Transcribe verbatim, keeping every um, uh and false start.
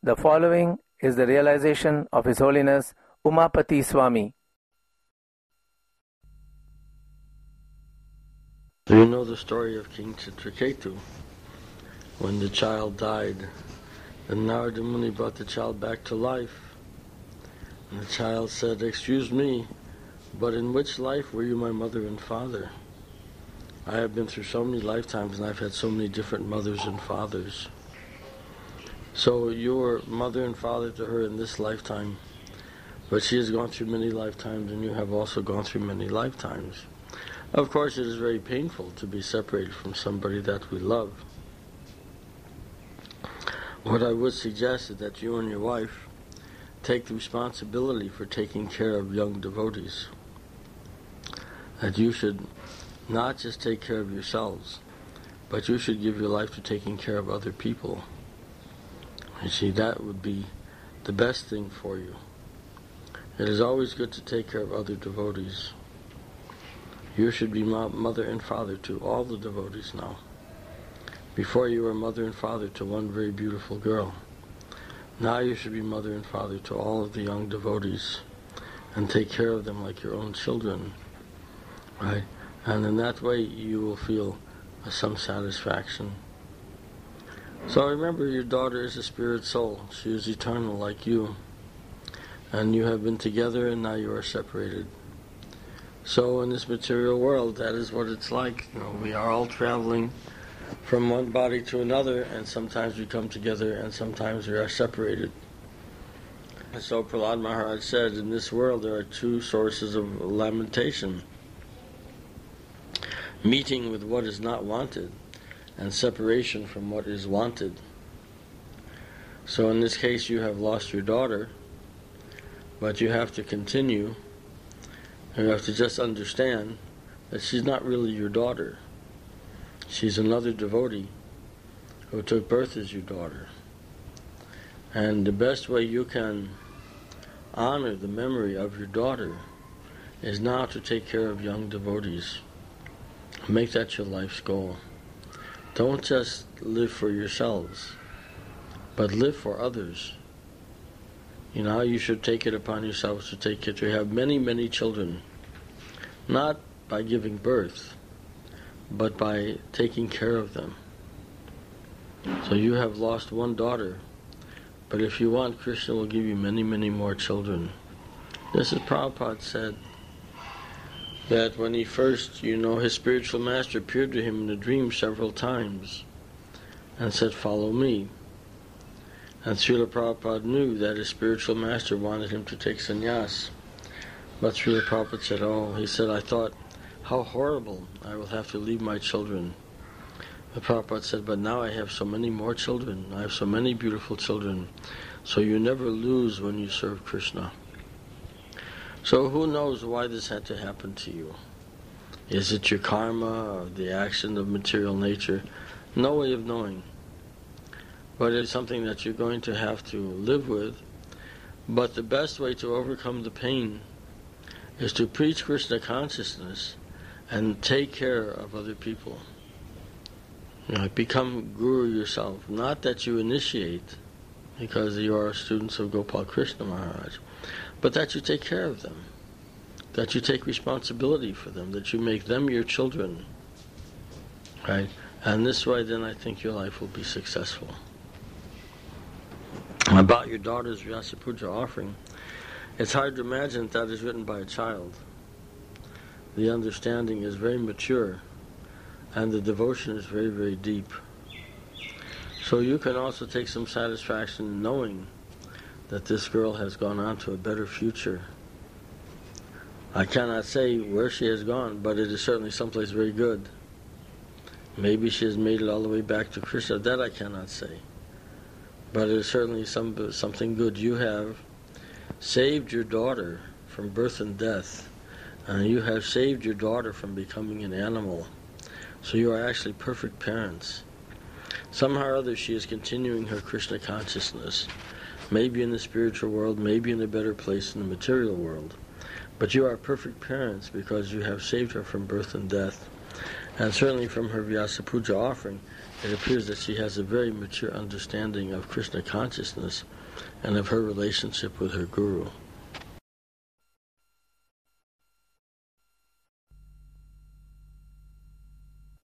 The following is the realization of His Holiness Umapati Swami. You know the story of King Chitraketu. When the child died, then Narada Muni brought the child back to life. And the child said, "Excuse me, but in which life were you my mother and father? I have been through so many lifetimes and I've had so many different mothers and fathers. So you were mother and father to her in this lifetime, but she has gone through many lifetimes and you have also gone through many lifetimes. Of course, it is very painful to be separated from somebody that we love. What I would suggest is that you and your wife take the responsibility for taking care of young devotees. That you should not just take care of yourselves, but you should give your life to taking care of other people. You see, that would be the best thing for you. It is always good to take care of other devotees. You should be mother and father to all the devotees now. Before you were mother and father to one very beautiful girl. Now you should be mother and father to all of the young devotees and take care of them like your own children. Right? And in that way you will feel some satisfaction. So remember, your daughter is a spirit soul. She is eternal like you. And you have been together and now you are separated. So in this material world, that is what it's like. You know, we are all traveling from one body to another, and sometimes we come together and sometimes we are separated. So Prahlad Maharaj said, in this world there are two sources of lamentation. Meeting with what is not wanted, and separation from what is wanted. So in this case you have lost your daughter, but you have to continue. You have to just understand that she's not really your daughter. She's another devotee who took birth as your daughter. And the best way you can honor the memory of your daughter is now to take care of young devotees. Make that your life's goal. Don't just live for yourselves, but live for others. You know, you should take it upon yourselves to take care, to have many, many children. Not by giving birth, but by taking care of them. So you have lost one daughter, but if you want, Krishna will give you many, many more children. This is Prabhupada said, that when he first, you know, his spiritual master appeared to him in a dream several times and said, "Follow me." And Srila Prabhupada knew that his spiritual master wanted him to take sannyas. But Srila Prabhupada said, oh, he said, I thought, how horrible, I will have to leave my children. The Prabhupada said, but now I have so many more children, I have so many beautiful children, so you never lose when you serve Krishna. So who knows why this had to happen to you? Is it your karma or the action of material nature? No way of knowing. But it's something that you're going to have to live with. But the best way to overcome the pain is to preach Krishna consciousness and take care of other people. You know, become guru yourself. Not that you initiate, because you are students of Gopal Krishna Maharaj, but that you take care of them, that you take responsibility for them, that you make them your children, right? And this way, then I think your life will be successful. About your daughter's Vyasa Puja offering, it's hard to imagine that that is written by a child. The understanding is very mature, and the devotion is very, very deep. So you can also take some satisfaction in knowing that this girl has gone on to a better future. I cannot say where she has gone, but it is certainly someplace very good. Maybe she has made it all the way back to Krishna, that I cannot say. But it is certainly some something good. You have saved your daughter from birth and death, and you have saved your daughter from becoming an animal. So you are actually perfect parents. Somehow or other she is continuing her Krishna consciousness, maybe in the spiritual world, maybe in a better place in the material world. But you are perfect parents because you have saved her from birth and death. And certainly from her Vyasa Puja offering, it appears that she has a very mature understanding of Krishna consciousness and of her relationship with her Guru.